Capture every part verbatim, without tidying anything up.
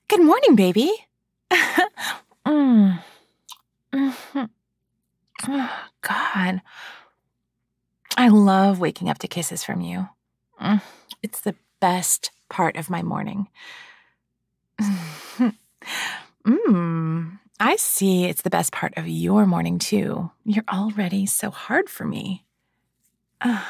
Good morning, baby. mm. Mm-hmm. Oh, God. I love waking up to kisses from you. Mm. It's the best part of my morning. mm. I see it's the best part of your morning, too. You're already so hard for me. Uh.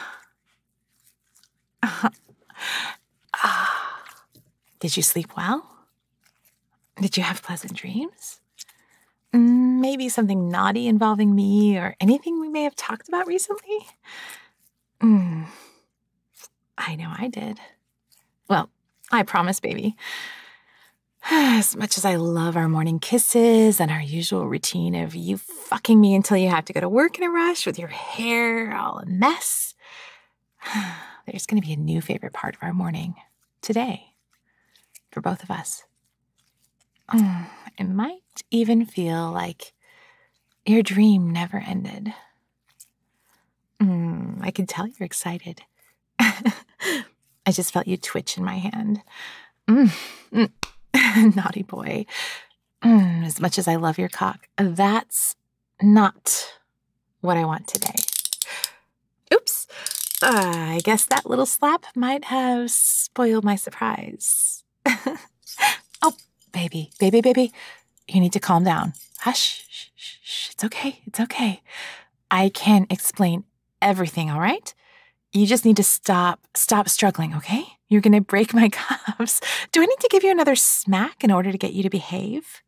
Uh. Uh. Did you sleep well? Did you have pleasant dreams? Maybe something naughty involving me or anything we may have talked about recently? Mm. I know I did. Well, I promise, baby. As much as I love our morning kisses and our usual routine of you fucking me until you have to go to work in a rush with your hair all a mess, there's going to be a new favorite part of our morning today for both of us. It might even feel like your dream never ended. Mm, I can tell you're excited. I just felt you twitch in my hand. Mm, mm, naughty boy. Mm, as much as I love your cock, that's not what I want today. Oops. Uh, I guess that little slap might have spoiled my surprise. Oh, baby, baby, baby. You need to calm down. Hush. Shh, shh, shh. It's okay. It's okay. I can explain everything, all right? You just need to stop, stop struggling, okay? You're going to break my cuffs. Do I need to give you another smack in order to get you to behave?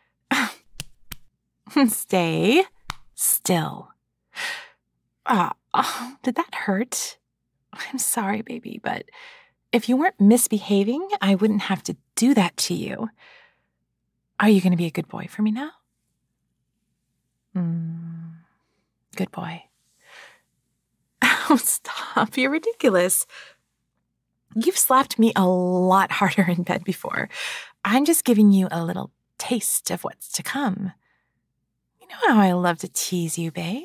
Stay still. Uh, oh, did that hurt? I'm sorry, baby, but if you weren't misbehaving, I wouldn't have to do that to you. Are you going to be a good boy for me now? Mm, good boy. Oh, stop. You're ridiculous. You've slapped me a lot harder in bed before. I'm just giving you a little taste of what's to come. You know how I love to tease you, babe.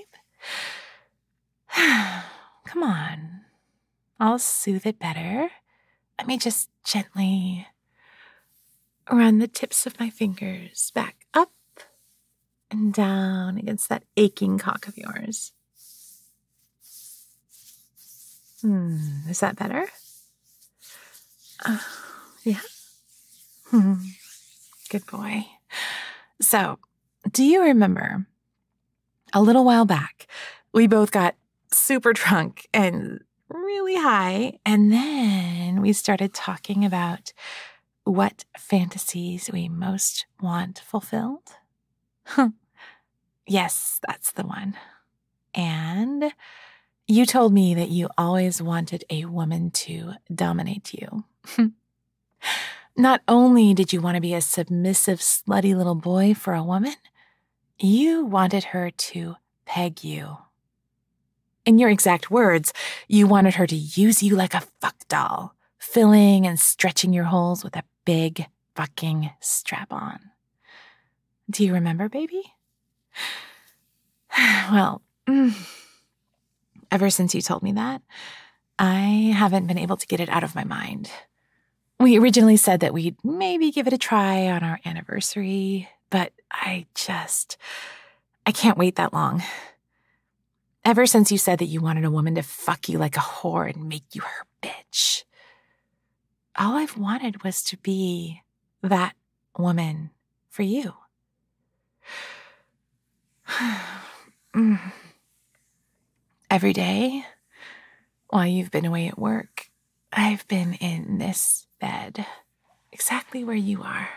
Come on. I'll soothe it better. Let me just gently run the tips of my fingers back up and down against that aching cock of yours. Hmm, is that better? Uh, yeah? Hmm. Good boy. So, do you remember a little while back, we both got super drunk and really high, and then we started talking about what fantasies we most want fulfilled? Yes, that's the one. And you told me that you always wanted a woman to dominate you. Not only did you want to be a submissive, slutty little boy for a woman, you wanted her to peg you. In your exact words, you wanted her to use you like a fuck doll, filling and stretching your holes with a big fucking strap-on. Do you remember, baby? Well, mm, ever since you told me that, I haven't been able to get it out of my mind. We originally said that we'd maybe give it a try on our anniversary, but I just, I can't wait that long. Ever since you said that you wanted a woman to fuck you like a whore and make you her bitch, all I've wanted was to be that woman for you. Every day, while you've been away at work, I've been in this bed, exactly where you are.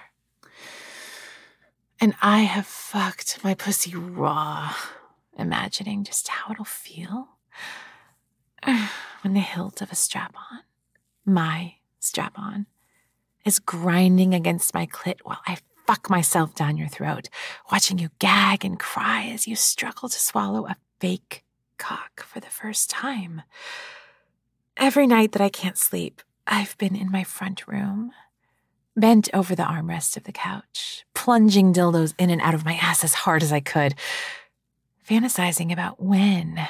And I have fucked my pussy raw, imagining just how it'll feel when the hilt of a strap-on, my strap-on, is grinding against my clit while I fuck myself down your throat, watching you gag and cry as you struggle to swallow a fake cock for the first time. Every night that I can't sleep, I've been in my front room, bent over the armrest of the couch, plunging dildos in and out of my ass as hard as I could, fantasizing about when,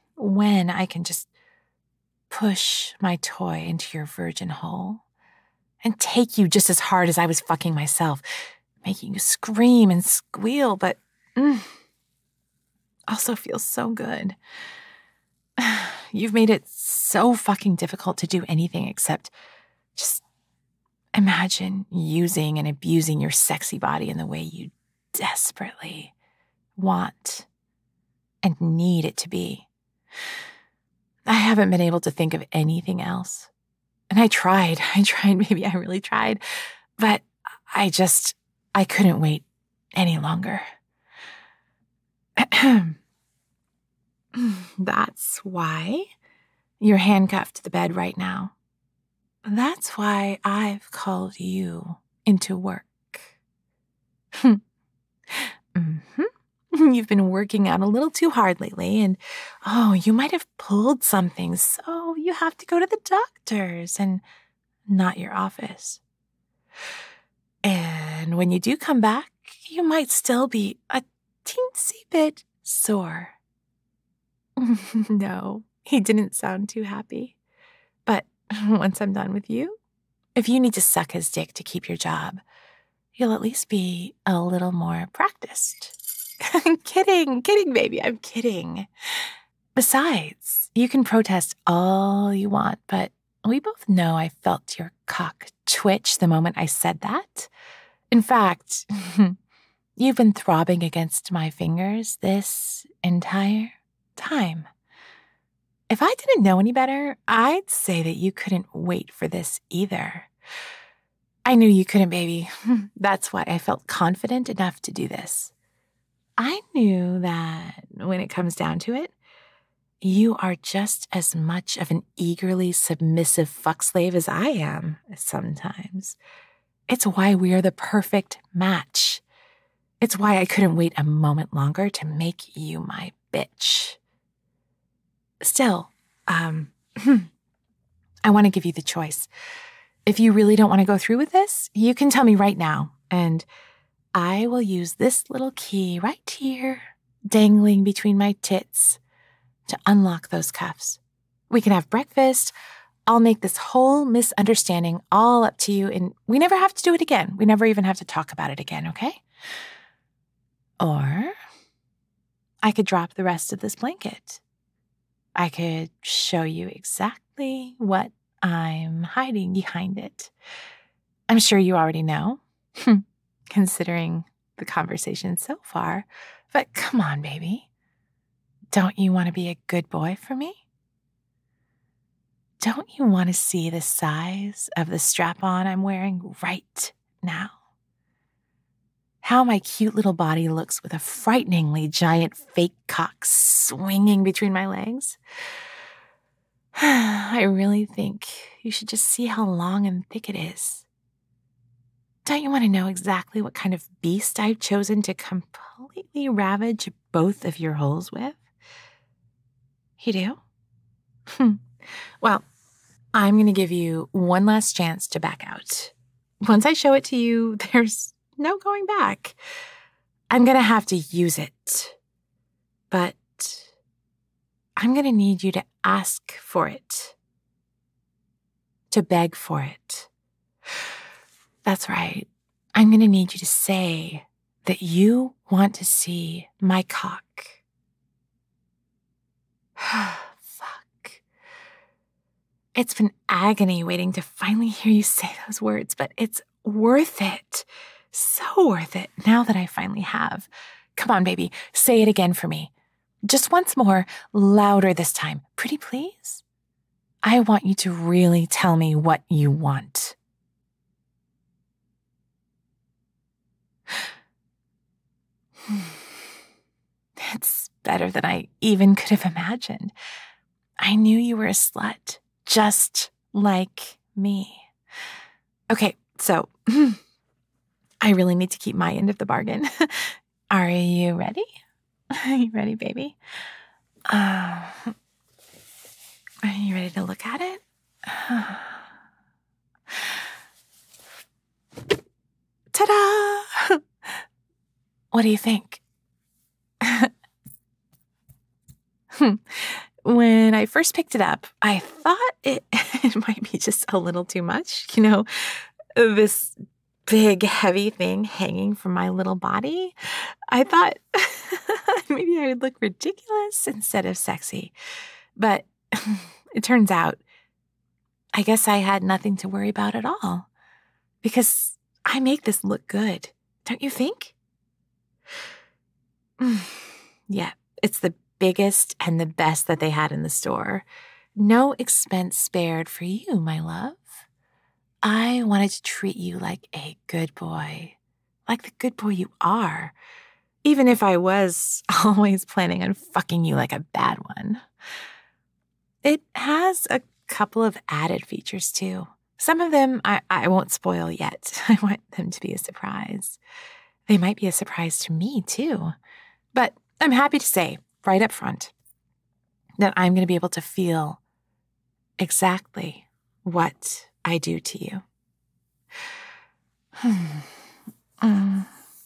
when I can just push my toy into your virgin hole and take you just as hard as I was fucking myself, making you scream and squeal, but mm, also feels so good. You've made it so fucking difficult to do anything except just imagine using and abusing your sexy body in the way you desperately want and need it to be. I haven't been able to think of anything else. And I tried, I tried, baby, I really tried. But I just, I couldn't wait any longer. That's why you're handcuffed to the bed right now. That's why I've called you into work. mm-hmm. You've been working out a little too hard lately, and oh, you might have pulled something, so you have to go to the doctor's and not your office. And when you do come back, you might still be a teensy bit sore. No, he didn't sound too happy. But once I'm done with you, if you need to suck his dick to keep your job, you'll at least be a little more practiced. Kidding, kidding, baby, I'm kidding. Besides, you can protest all you want, but we both know I felt your cock twitch the moment I said that. In fact, you've been throbbing against my fingers this entire time. If I didn't know any better, I'd say that you couldn't wait for this either. I knew you couldn't, baby. That's why I felt confident enough to do this. I knew that when it comes down to it, you are just as much of an eagerly submissive fuck slave as I am sometimes. It's why we are the perfect match. It's why I couldn't wait a moment longer to make you my bitch. Still, um, I want to give you the choice. If you really don't want to go through with this, you can tell me right now, and I will use this little key right here, dangling between my tits, to unlock those cuffs. We can have breakfast. I'll make this whole misunderstanding all up to you, and we never have to do it again. We never even have to talk about it again, okay? Or I could drop the rest of this blanket. I could show you exactly what I'm hiding behind it. I'm sure you already know, considering the conversation so far, but come on, baby. Don't you want to be a good boy for me? Don't you want to see the size of the strap-on I'm wearing right now? How my cute little body looks with a frighteningly giant fake cock swinging between my legs? I really think you should just see how long and thick it is. Don't you want to know exactly what kind of beast I've chosen to completely ravage both of your holes with? You do? Hmm. Well, I'm going to give you one last chance to back out. Once I show it to you, there's no going back. I'm going to have to use it. But I'm going to need you to ask for it. To beg for it. That's right. I'm going to need you to say that you want to see my cock. Fuck. It's been agony waiting to finally hear you say those words, but it's worth it. So worth it now that I finally have. Come on, baby. Say it again for me. Just once more, louder this time. Pretty please? I want you to really tell me what you want. It's better than I even could have imagined. I knew you were a slut, just like me. Okay, so I really need to keep my end of the bargain. Are you ready? Are you ready, baby? Uh, are you ready to look at it? Ta-da! What do you think? When I first picked it up, I thought it, it might be just a little too much. You know, this big, heavy thing hanging from my little body, I thought maybe I would look ridiculous instead of sexy. But it turns out, I guess I had nothing to worry about at all. Because I make this look good, don't you think? Yeah, it's the biggest and the best that they had in the store. No expense spared for you, my love. I wanted to treat you like a good boy, like the good boy you are, even if I was always planning on fucking you like a bad one. It has a couple of added features, too. Some of them I, I won't spoil yet. I want them to be a surprise. They might be a surprise to me, too. But I'm happy to say, right up front, that I'm going to be able to feel exactly what I do to you. mm.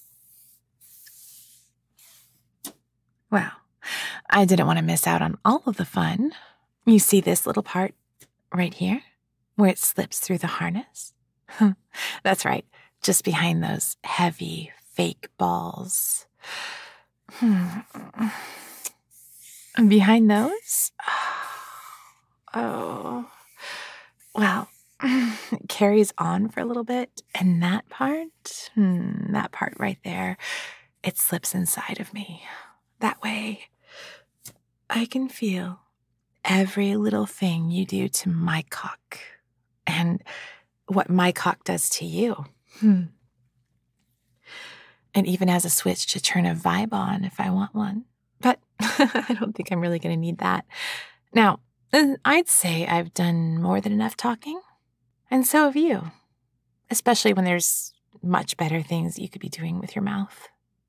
Well, I didn't want to miss out on all of the fun. You see this little part right here, where it slips through the harness? That's right, just behind those heavy, fake balls. And behind those? Oh, well, it carries on for a little bit, and that part, hmm, that part right there, it slips inside of me. That way, I can feel every little thing you do to my cock and what my cock does to you. Hmm. And even has a switch to turn a vibe on if I want one. But I don't think I'm really going to need that. Now, I'd say I've done more than enough talking. And so have you. Especially when there's much better things you could be doing with your mouth.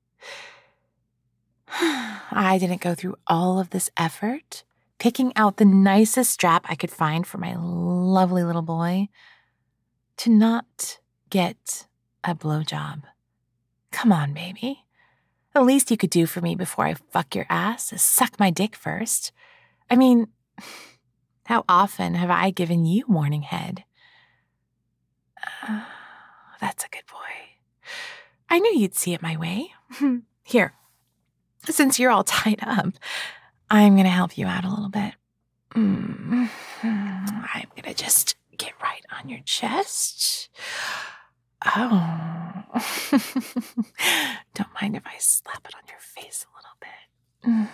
I didn't go through all of this effort picking out the nicest strap I could find for my lovely little boy to not get a blowjob. Come on, baby. The least you could do for me before I fuck your ass is suck my dick first. I mean, how often have I given you morning head? Uh, that's a good boy. I knew you'd see it my way. Here, since you're all tied up, I'm going to help you out a little bit. Mm. I'm going to just get right on your chest. Oh. Don't mind if I slap it on your face a little bit.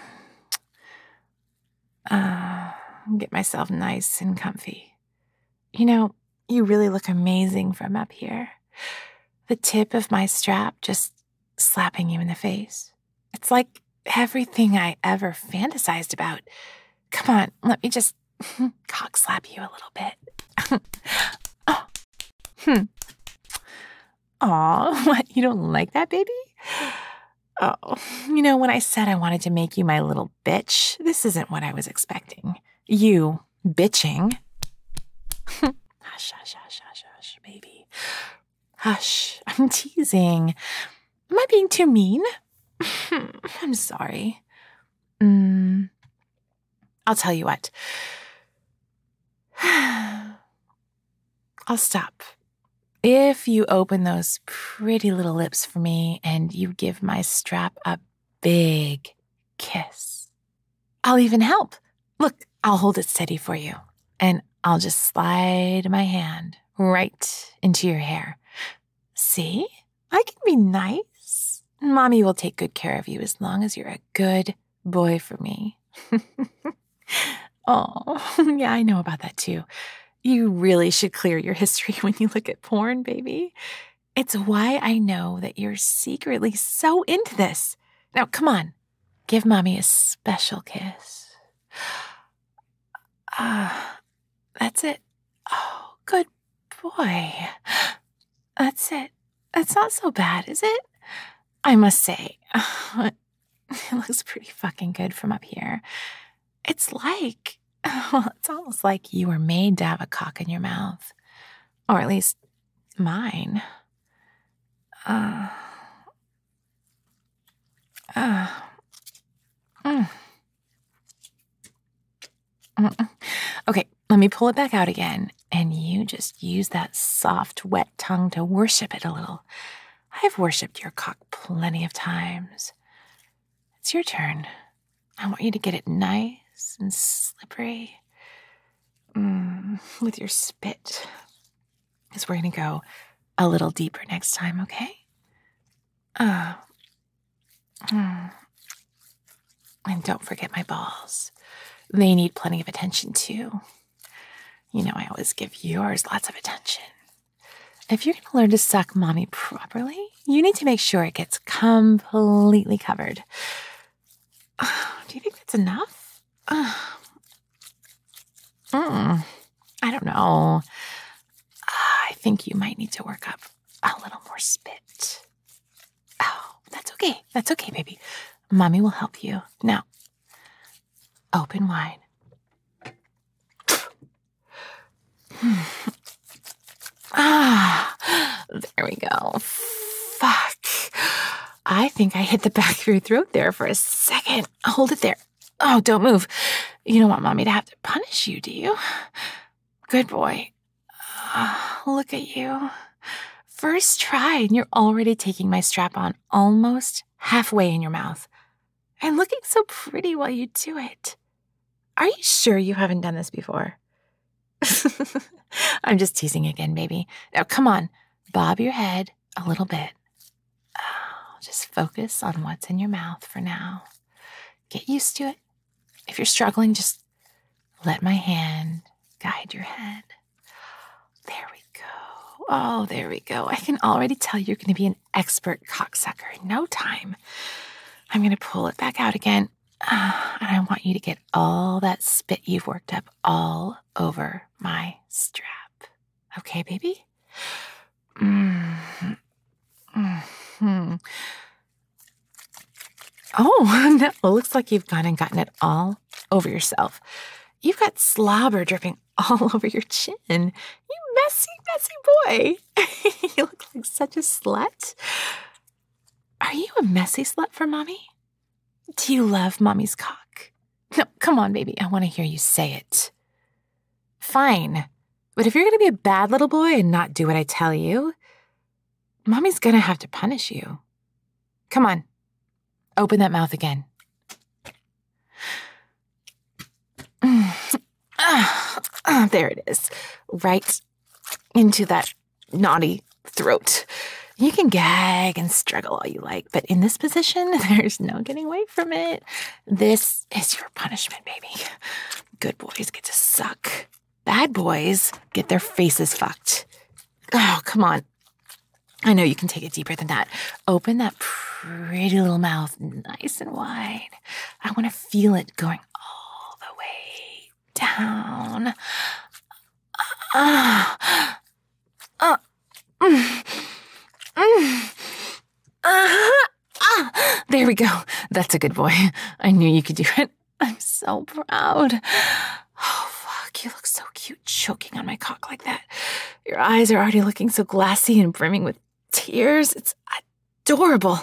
Uh, get myself nice and comfy. You know, you really look amazing from up here. The tip of my strap just slapping you in the face. It's like everything I ever fantasized about. Come on, let me just cock slap you a little bit. Oh. Hmm. Aw, what, you don't like that, baby? Oh, you know, when I said I wanted to make you my little bitch, this isn't what I was expecting. You bitching. Hush, hush, hush, hush, hush, baby. Hush, I'm teasing. Am I being too mean? I'm sorry. Mm, I'll tell you what. I'll stop. If you open those pretty little lips for me and you give my strap a big kiss, I'll even help. Look, I'll hold it steady for you, and I'll just slide my hand right into your hair. See? I can be nice. Mommy will take good care of you as long as you're a good boy for me. Oh, yeah, I know about that too. You really should clear your history when you look at porn, baby. It's why I know that you're secretly so into this. Now, come on. Give Mommy a special kiss. Ah, uh, that's it. Oh, good boy. That's it. That's not so bad, is it? I must say, it looks pretty fucking good from up here. It's like... Well, it's almost like you were made to have a cock in your mouth. Or at least mine. Uh, uh, mm. Mm-mm. Okay, let me pull it back out again. And you just use that soft, wet tongue to worship it a little. I've worshipped your cock plenty of times. It's your turn. I want you to get it nice and slippery mm, with your spit. Because we're going to go a little deeper next time, okay? Uh, mm. And don't forget my balls. They need plenty of attention, too. You know I always give yours lots of attention. If you're going to learn to suck mommy properly, you need to make sure it gets completely covered. Uh, do you think that's enough? Uh, mm, I don't know. I think you might need to work up a little more spit. Oh, that's okay. That's okay, baby. Mommy will help you. Now, open wide. Ah, there we go. Fuck. I think I hit the back of your throat there for a second. Hold it there. Oh, don't move. You don't want mommy to have to punish you, do you? Good boy. Oh, look at you. First try, and you're already taking my strap on almost halfway in your mouth. And looking so pretty while you do it. Are you sure you haven't done this before? I'm just teasing again, baby. Now, come on. Bob your head a little bit. Oh, just focus on what's in your mouth for now. Get used to it. If you're struggling, just let my hand guide your head. There we go. Oh, there we go. I can already tell you're going to be an expert cocksucker in no time. I'm going to pull it back out again. Uh, and I want you to get all that spit you've worked up all over my strap. Okay, baby? Mm-hmm. Mm-hmm. Oh, no, looks like you've gone and gotten it all over yourself. You've got slobber dripping all over your chin. You messy, messy boy. You look like such a slut. Are you a messy slut for mommy? Do you love mommy's cock? No, come on, baby. I want to hear you say it. Fine. But if you're going to be a bad little boy and not do what I tell you, mommy's going to have to punish you. Come on. Open that mouth again. Ah, ah, there it is. Right into that naughty throat. You can gag and struggle all you like, but in this position, there's no getting away from it. This is your punishment, baby. Good boys get to suck. Bad boys get their faces fucked. Oh, come on. I know you can take it deeper than that. Open that pretty little mouth nice and wide. I want to feel it going all the way down. Ah. Uh, mm. Mm. Uh-huh. Ah, there we go. That's a good boy. I knew you could do it. I'm so proud. Oh, fuck. You look so cute choking on my cock like that. Your eyes are already looking so glassy and brimming with tears. It's adorable.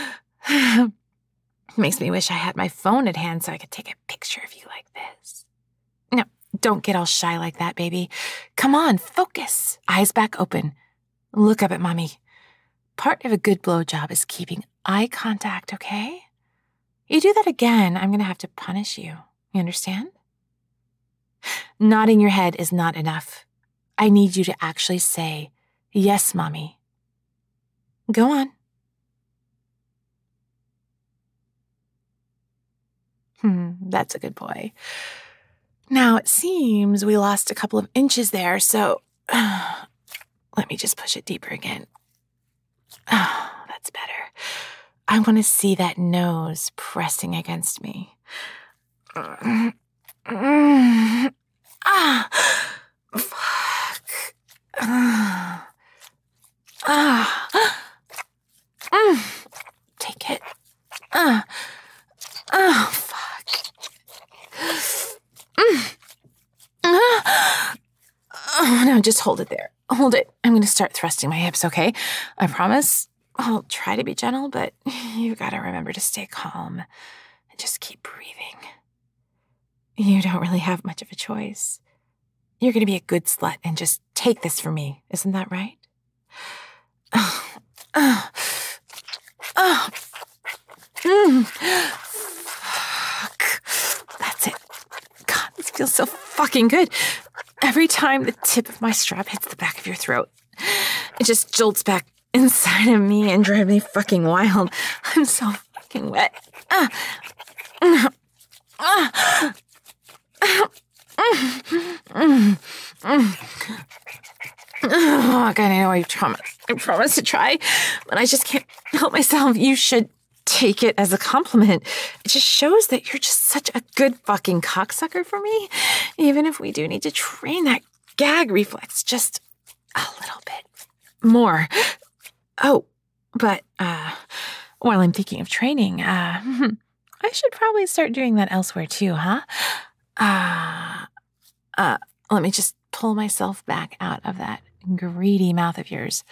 Makes me wish I had my phone at hand so I could take a picture of you like this. No, don't get all shy like that, baby. Come on, focus. Eyes back open. Look up at mommy. Part of a good blowjob is keeping eye contact, okay? You do that again, I'm going to have to punish you. You understand? Nodding your head is not enough. I need you to actually say, yes, mommy. Go on. Hmm, that's a good boy. Now, it seems we lost a couple of inches there, so uh, let me just push it deeper again. Oh, that's better. I want to see that nose pressing against me. Mm, mm, ah, fuck. Ah, ah, mm, take it. Ah, oh, fuck. Mm, ah, oh, no, just hold it there. Hold it. I'm going to start thrusting my hips, okay? I promise I'll try to be gentle, but you got to remember to stay calm and just keep breathing. You don't really have much of a choice. you're going to be a good slut and just take this from me. Isn't that right? Oh, oh, oh. Mm. Fuck. That's it. God, this feels so fucking good. Every time the tip of my strap hits the back of your throat, it just jolts back inside of me and drives me fucking wild. I'm so fucking wet. Ah. Ah. Ah. Mm. Mm. Oh, God, I know I promised, I promised to try, but I just can't help myself. You should take it as a compliment. It just shows that you're just such a good fucking cocksucker for me, even if we do need to train that gag reflex just a little bit more. Oh, but uh, while I'm thinking of training, uh, I should probably start doing that elsewhere too, huh? Uh, uh, let me just pull myself back out of that greedy mouth of yours.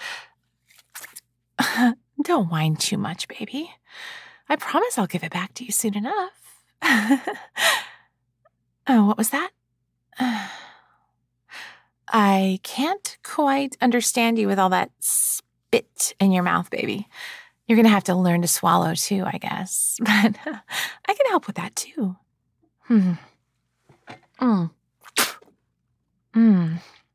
Don't whine too much, baby. I promise I'll give it back to you soon enough. Oh, what was that? I can't quite understand you with all that spit in your mouth, baby. You're going to have to learn to swallow too, I guess. But I can help with that too. Hmm. Mm. Mm.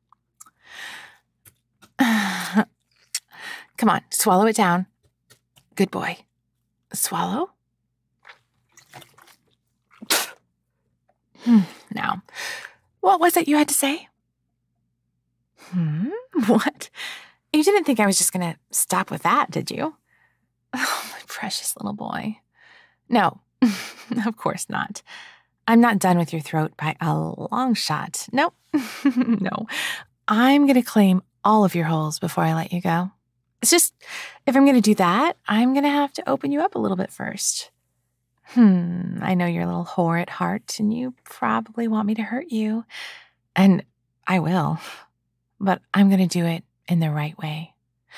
Come on, swallow it down. Good boy. Swallow. Hmm. Now, what was it you had to say? Hmm? What? You didn't think I was just going to stop with that, did you? Oh, my precious little boy. No, of course not. I'm not done with your throat by a long shot. Nope. No. I'm going to claim all of your holes before I let you go. It's just, if I'm going to do that, I'm going to have to open you up a little bit first. Hmm, I know you're a little whore at heart, and you probably want me to hurt you. And I will. But I'm going to do it in the right way.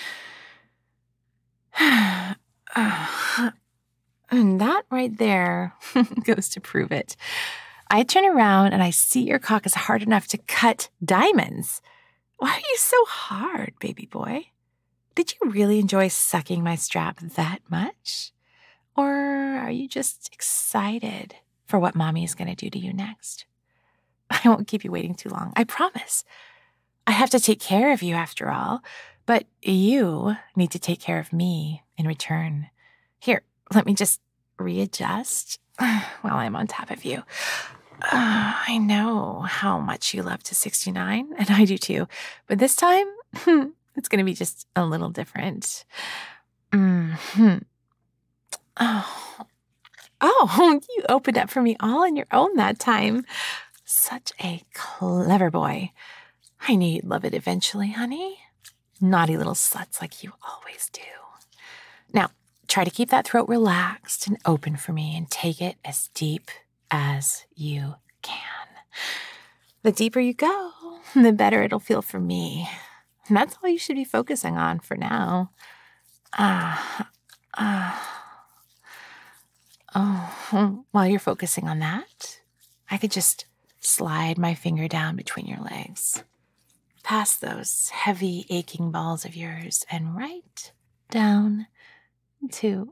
And that right there goes to prove it. I turn around and I see your cock is hard enough to cut diamonds. Why are you so hard, baby boy? Did you really enjoy sucking my strap that much? Or are you just excited for what mommy is going to do to you next? I won't keep you waiting too long, I promise. I have to take care of you after all, but you need to take care of me in return. Here, let me just readjust while I'm on top of you. Uh, I know how much you love to sixty-nine, and I do too, but this time, it's going to be just a little different. Mm-hmm. Oh. Oh, you opened up for me all on your own that time. Such a clever boy. I knew you'd love it eventually, honey. Naughty little sluts like you always do. Now, try to keep that throat relaxed and open for me and take it as deep as you can. The deeper you go, the better it'll feel for me. And that's all you should be focusing on for now. Ah, ah. Oh, while you're focusing on that, I could just slide my finger down between your legs, past those heavy, aching balls of yours, and right down to...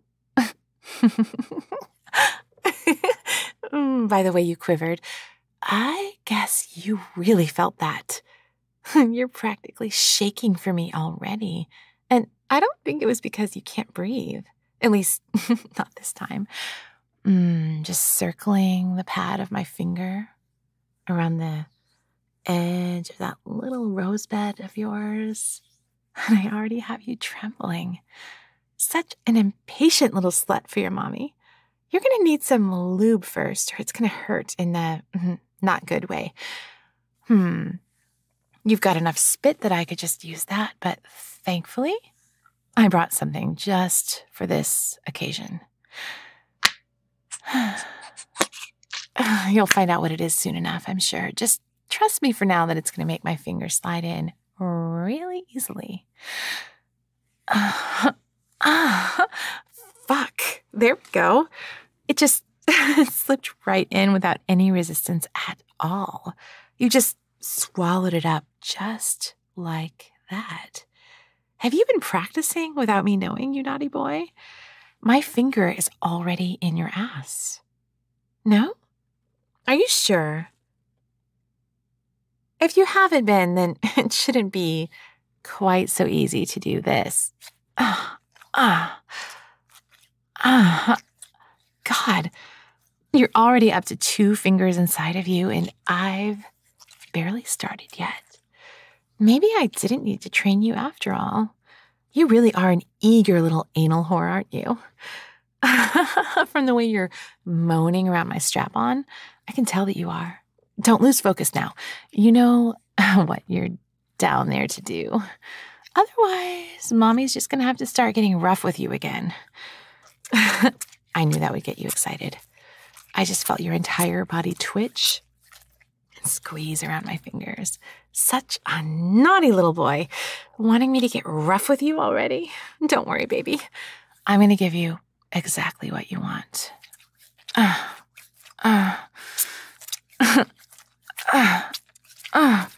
By the way you quivered, I guess you really felt that. You're practically shaking for me already, and I don't think it was because you can't breathe. At least, not this time. Mm, just circling the pad of my finger around the edge of that little rosebud of yours. And I already have you trembling. Such an impatient little slut for your mommy. You're going to need some lube first, or it's going to hurt in the mm, not good way. Hmm. You've got enough spit that I could just use that, but thankfully, I brought something just for this occasion. You'll find out what it is soon enough, I'm sure. Just trust me for now that it's going to make my finger slide in really easily. Uh, uh, fuck. There we go. It just slipped right in without any resistance at all. You just swallowed it up just like that. Have you been practicing without me knowing, you naughty boy? My finger is already in your ass. No? Are you sure? If you haven't been, then it shouldn't be quite so easy to do this. Ah, ah, ah. God, you're already up to two fingers inside of you, and I've barely started yet. Maybe I didn't need to train you after all. You really are an eager little anal whore, aren't you? From the way you're moaning around my strap-on, I can tell that you are. Don't lose focus now. You know what you're down there to do. Otherwise, Mommy's just going to have to start getting rough with you again. I knew that would get you excited. I just felt your entire body twitch and squeeze around my fingers. Such a naughty little boy, wanting me to get rough with you already. Don't worry, baby. I'm going to give you exactly what you want. Uh, uh, uh, uh, uh,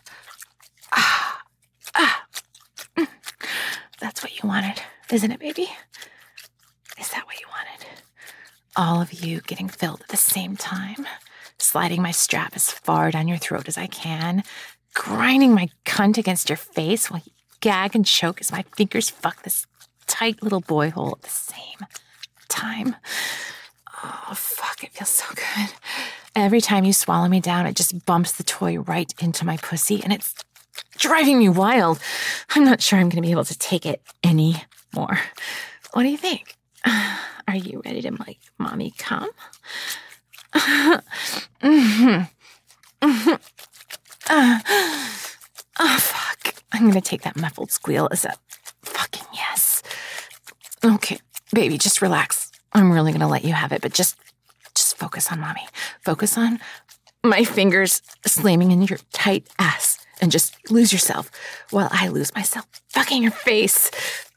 uh, uh. That's what you wanted, isn't it, baby? Is that what you wanted? All of you getting filled at the same time, sliding my strap as far down your throat as I can, grinding my cunt against your face while you gag and choke as my fingers fuck this tight little boy hole at the same time. Oh, fuck, it feels so good. Every time you swallow me down, it just bumps the toy right into my pussy, and it's driving me wild. I'm not sure I'm going to be able to take it anymore. What do you think? Are you ready to make Mommy come? mm-hmm. Mm-hmm. Uh, oh, fuck. I'm going to take that muffled squeal as a fucking yes. Okay, baby, just relax. I'm really going to let you have it, but just, just focus on Mommy. Focus on my fingers slamming in your tight ass and just lose yourself while I lose myself fucking your face.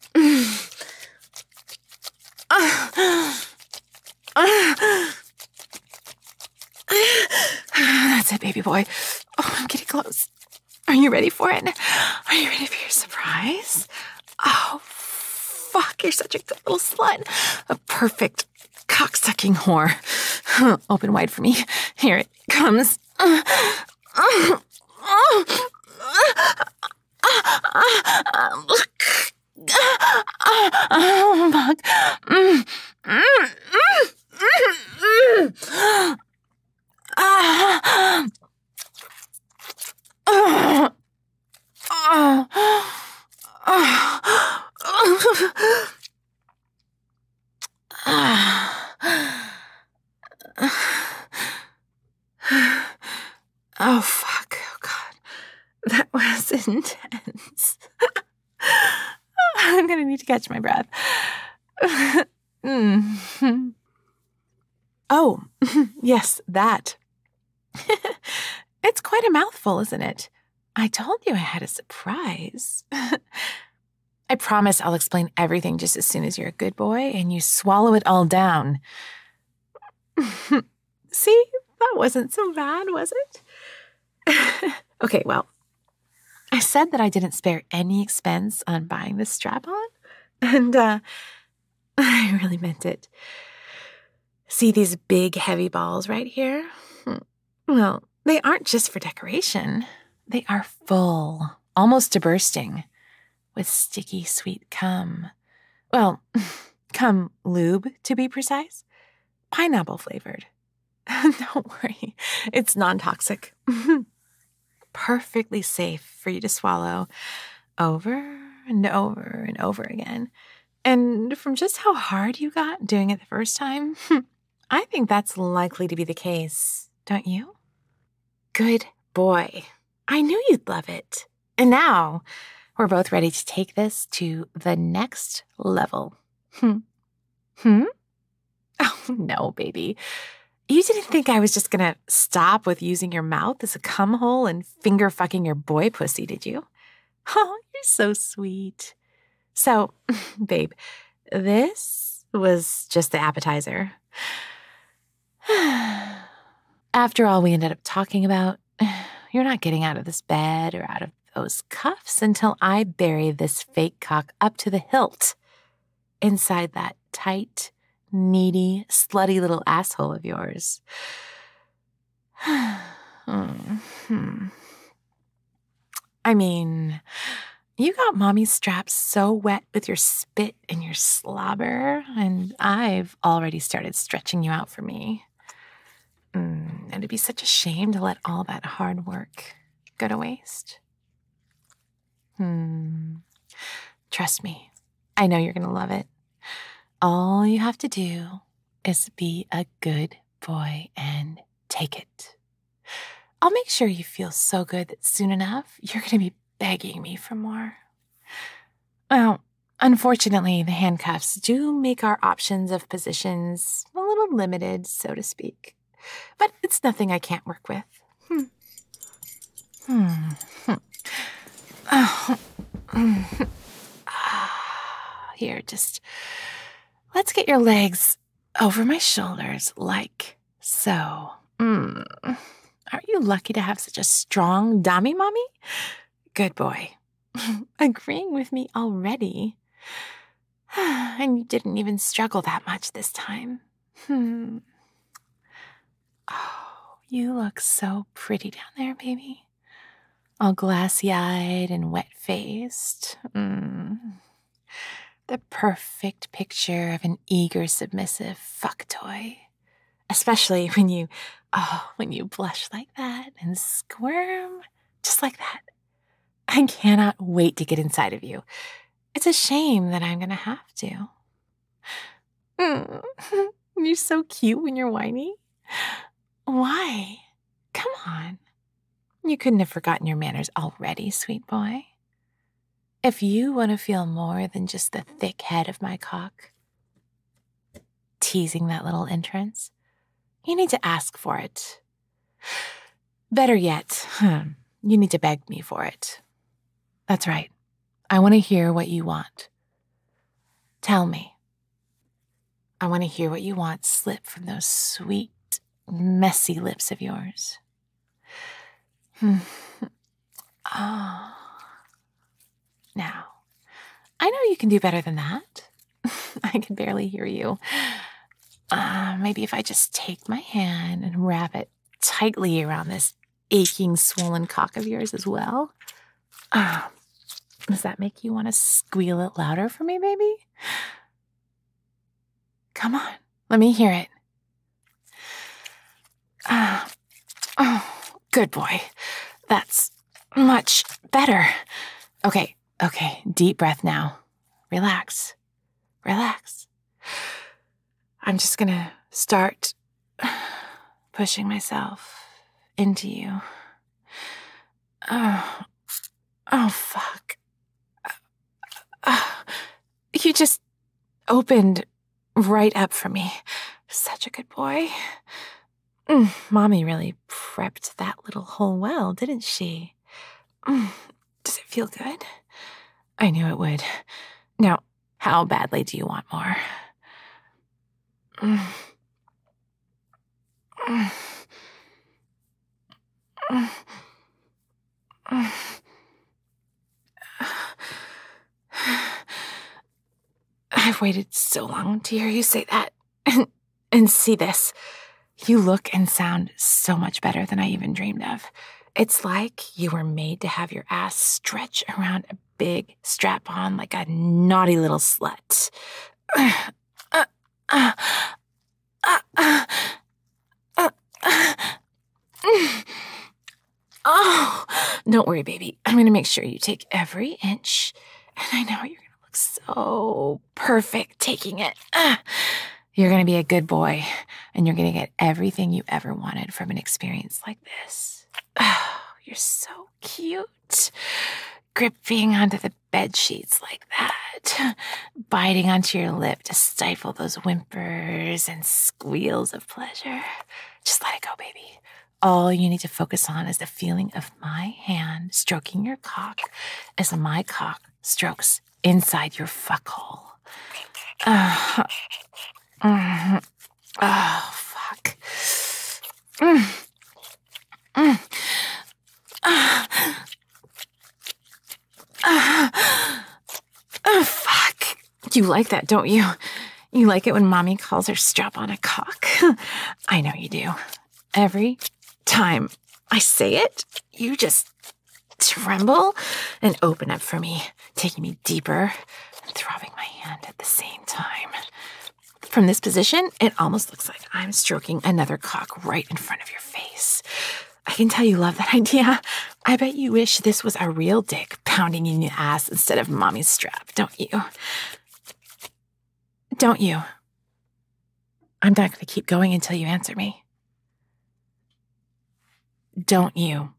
That's it, baby boy. Oh, I'm getting close. Are you ready for it? Are you ready for your surprise? Oh, fuck, you're such a good little slut. A perfect cocksucking whore. Open wide for me. Here it comes. Oh, fuck. Mm, mm, mm, mm, mm. Ah. Oh. Oh. Oh, fuck. Oh, God. That was intense. I'm going to need to catch my breath. mm-hmm. Oh, yes, that. It's quite a mouthful, isn't it? I told you I had a surprise. I promise I'll explain everything just as soon as you're a good boy and you swallow it all down. See, that wasn't so bad, was it? Okay, well, I said that I didn't spare any expense on buying this strap-on, and uh, I really meant it. See these big, heavy balls right here? Well, they aren't just for decoration. They are full, almost to bursting, with sticky, sweet cum. Well, cum lube, to be precise. Pineapple flavored. Don't worry, it's non-toxic. Perfectly safe for you to swallow over and over and over again. And from just how hard you got doing it the first time, I think that's likely to be the case, don't you? Good boy. I knew you'd love it. And now we're both ready to take this to the next level. Hmm? Hmm? Oh, no, baby. You didn't think I was just going to stop with using your mouth as a cum hole and finger fucking your boy pussy, did you? Oh, you're so sweet. So, babe, this was just the appetizer. After all we ended up talking about, you're not getting out of this bed or out of those cuffs until I bury this fake cock up to the hilt inside that tight, needy, slutty little asshole of yours. hmm. I mean, you got mommy's straps so wet with your spit and your slobber, and I've already started stretching you out for me. Mm, and it'd be such a shame to let all that hard work go to waste. Hmm. Trust me, I know you're going to love it. All you have to do is be a good boy and take it. I'll make sure you feel so good that soon enough, you're going to be begging me for more. Well, unfortunately, the handcuffs do make our options of positions a little limited, so to speak. But it's nothing I can't work with. Hmm. Hmm. Hmm. Oh. Here, just let's get your legs over my shoulders like so. Mm. Aren't you lucky to have such a strong dummy, mommy? Good boy. Agreeing with me already. And you didn't even struggle that much this time. Hmm. Oh, you look so pretty down there, baby. All glassy-eyed and wet-faced. Mm. The perfect picture of an eager, submissive fuck toy. Especially when you, oh, when you blush like that and squirm just like that. I cannot wait to get inside of you. It's a shame that I'm going to have to. Mm. You're so cute when you're whiny. Why? Come on. You couldn't have forgotten your manners already, sweet boy. If you want to feel more than just the thick head of my cock teasing that little entrance, you need to ask for it. Better yet, you need to beg me for it. That's right. I want to hear what you want. Tell me. I want to hear what you want slip from those sweet, messy lips of yours. Oh. Now, I know you can do better than that. I can barely hear you. Uh, maybe if I just take my hand and wrap it tightly around this aching, swollen cock of yours as well. Uh, does that make you want to squeal it louder for me, baby? Come on, let me hear it. Uh, oh, good boy. That's much better. Okay, okay, deep breath now. Relax, relax. I'm just gonna start pushing myself into you. Oh, oh, fuck. Uh, you just opened right up for me. Such a good boy. Mm, Mommy really prepped that little hole well, didn't she? Mm, does it feel good? I knew it would. Now, how badly do you want more? Mm. Mm. Mm. Mm. I've waited so long to hear you say that and, and see this. You look and sound so much better than I even dreamed of. It's like you were made to have your ass stretch around a big strap-on like a naughty little slut. Uh, uh, uh, uh, uh, uh, uh, mm. Oh, don't worry, baby. I'm going to make sure you take every inch, and I know you're going to look so perfect taking it. Uh, you're going to be a good boy, and you're going to get everything you ever wanted from an experience like this. Oh, you're so cute. Gripping onto the bed sheets like that, biting onto your lip to stifle those whimpers and squeals of pleasure. Just let it go, baby. All you need to focus on is the feeling of my hand stroking your cock as my cock strokes inside your fuck hole. Uh, mm, oh, fuck. Mm, mm. Uh, uh, uh, fuck. You like that, don't you? You like it when mommy calls her strap on a cock? I know you do. Every time I say it, you just tremble and open up for me, taking me deeper and throbbing my hand at the same time. From this position, it almost looks like I'm stroking another cock right in front of your face. I can tell you love that idea. I bet you wish this was a real dick pounding in your ass instead of mommy's strap, don't you? Don't you? I'm not going to keep going until you answer me. Don't you?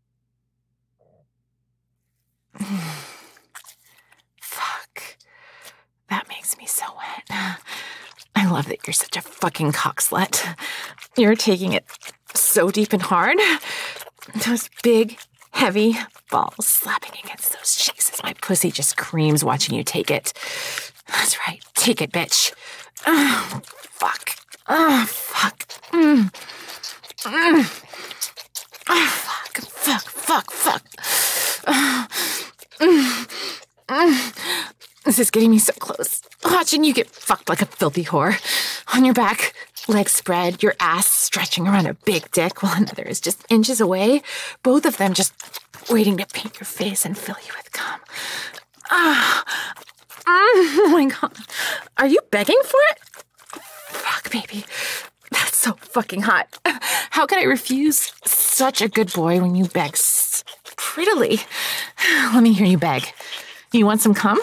Fuck. That makes me so wet. I love that you're such a fucking cock slut. You're taking it so deep and hard. Those big, heavy balls slapping against those cheeks as my pussy just screams watching you take it. That's right. Take it, bitch. Oh, fuck. Oh, fuck. Mm. Mm. Oh, fuck. Fuck. Fuck. Fuck. Oh. Mm. Mm. This is getting me so close. Watching you get fucked like a filthy whore. On your back, legs spread, your ass stretching around a big dick while another is just inches away. Both of them just waiting to paint your face and fill you with cum. Ah. Oh my God. Are you begging for it? Fuck, baby. That's so fucking hot. How could I refuse such a good boy when you beg s- prettily? Let me hear you beg. You want some cum?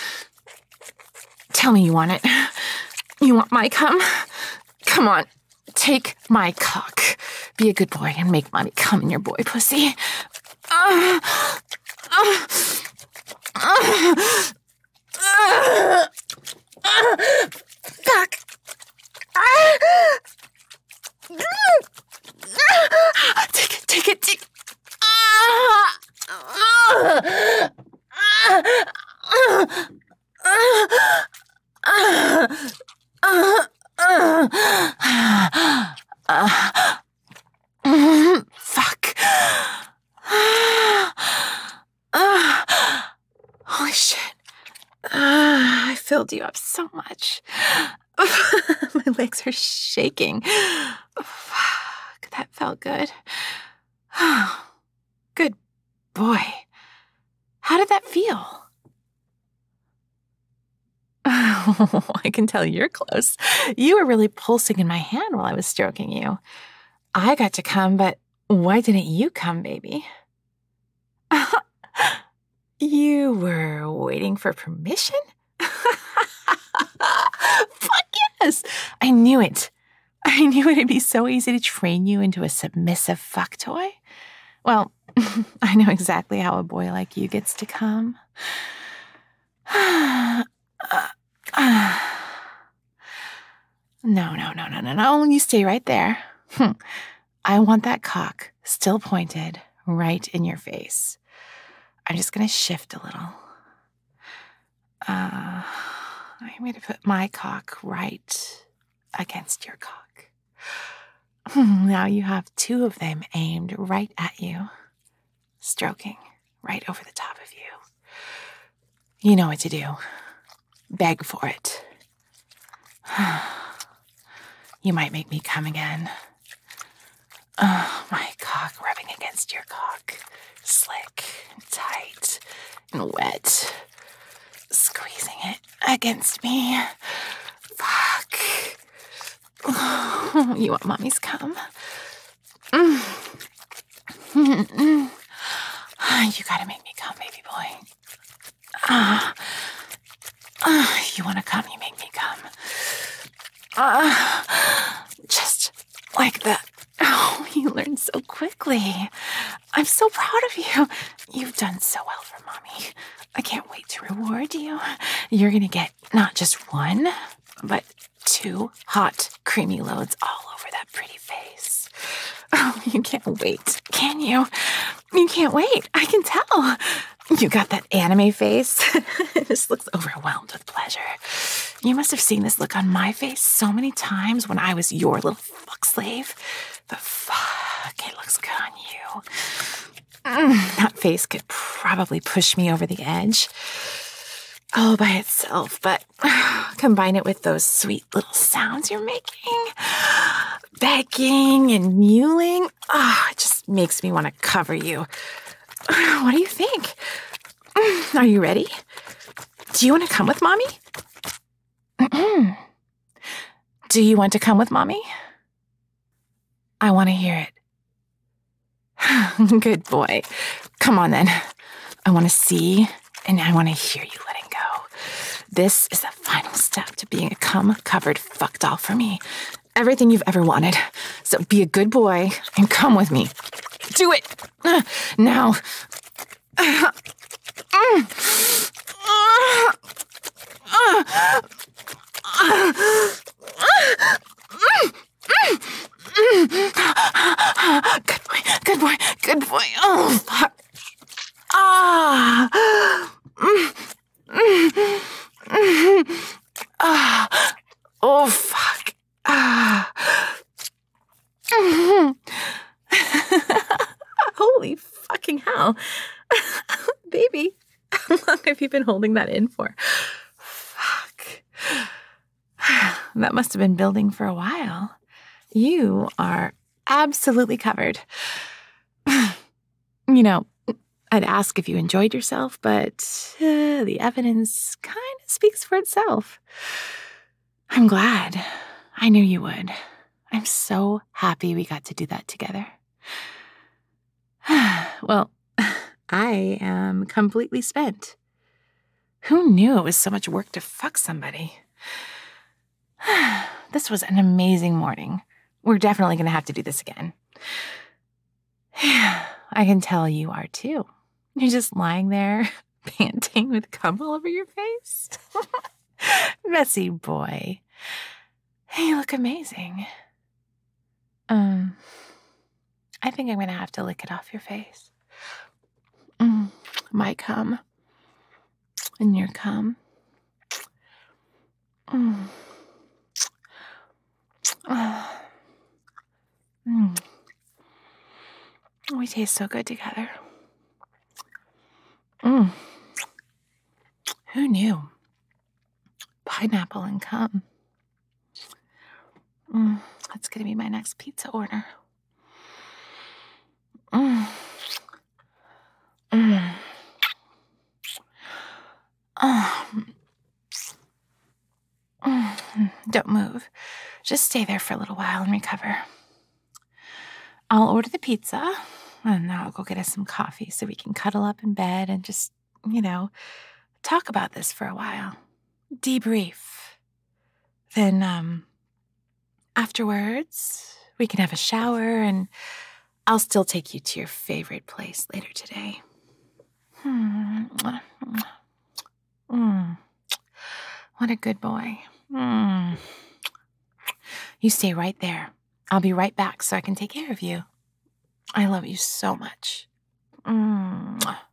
Tell me you want it. You want my cum? Come on. Take my cock. Be a good boy and make mommy cum in your boy pussy. Uh, uh, uh, Uh, uh, fuck. Uh, take it, take it, take it. Uh, uh, uh, uh, uh, uh, uh, uh, fuck. Uh, holy shit. Uh, I filled you up so much. My legs are shaking. Fuck, that felt good. Good boy. How did that feel? Oh, I can tell you're close. You were really pulsing in my hand while I was stroking you. I got to come, but why didn't you come, baby? You were waiting for permission? Fuck yes! I knew it. I knew it'd be so easy to train you into a submissive fuck toy. Well, I know exactly how a boy like you gets to come. No, no, no, no, no, no. You stay right there. I want that cock still pointed right in your face. I'm just going to shift a little. Uh, I'm going to put my cock right against your cock. Now you have two of them aimed right at you, stroking right over the top of you. You know what to do. Beg for it. You might make me come again. Oh, my cock rubbing against your cock. Slick and tight and wet. Squeezing it against me. Fuck. Oh, you want mommy's cum? Mm. Mm-mm. You gotta make me come, baby boy. Ah. Uh, uh, you wanna come, you make me come. Ah. Uh, just like that. Oh, you learned so quickly. I'm so proud of you. You've done so well for mommy. I can't wait to reward you. You're going to get not just one, but two hot, creamy loads all over that pretty face. Oh, you can't wait, can you? You can't wait. I can tell. You got that anime face. This looks overwhelmed with pleasure. You must have seen this look on my face so many times when I was your little fuck slave. But fuck, it looks good on you. Mm, that face could probably push me over the edge all by itself, but combine it with those sweet little sounds you're making, begging and mewling. Oh, it just makes me want to cover you. What do you think? Are you ready? Do you want to come with Mommy? Do you want to come with Mommy? I want to hear it. Good boy. Come on then. I want to see and I want to hear you letting go. This is the final step to being a cum-covered fuck doll for me. Everything you've ever wanted. So be a good boy and come with me. Do it! Uh, now. Uh, uh, uh, uh, Good boy, good boy, good boy. Oh, fuck. Ah. Ah. Oh, fuck. Ah. Holy fucking hell. Baby, how long have you been holding that in for? Fuck. That must have been building for a while. You are absolutely covered. You know, I'd ask if you enjoyed yourself, but uh, the evidence kind of speaks for itself. I'm glad. I knew you would. I'm so happy we got to do that together. Well, I am completely spent. Who knew it was so much work to fuck somebody? This was an amazing morning. We're definitely going to have to do this again. I can tell you are too. You're just lying there, panting with cum all over your face. Messy boy. You look amazing. Um, I think I'm going to have to lick it off your face. Mm, my cum. And your cum. Mm. Oh. Mm. We taste so good together. Mm. Who knew? Pineapple and cum. Mm. That's going to be my next pizza order. Mm. Mm. Oh. Mm. Don't move. Just stay there for a little while and recover. I'll order the pizza, and then I'll go get us some coffee so we can cuddle up in bed and just, you know, talk about this for a while. Debrief. Then, um, afterwards, we can have a shower, and I'll still take you to your favorite place later today. Hmm. Mm. What a good boy. Mm. You stay right there. I'll be right back so I can take care of you. I love you so much. Mm.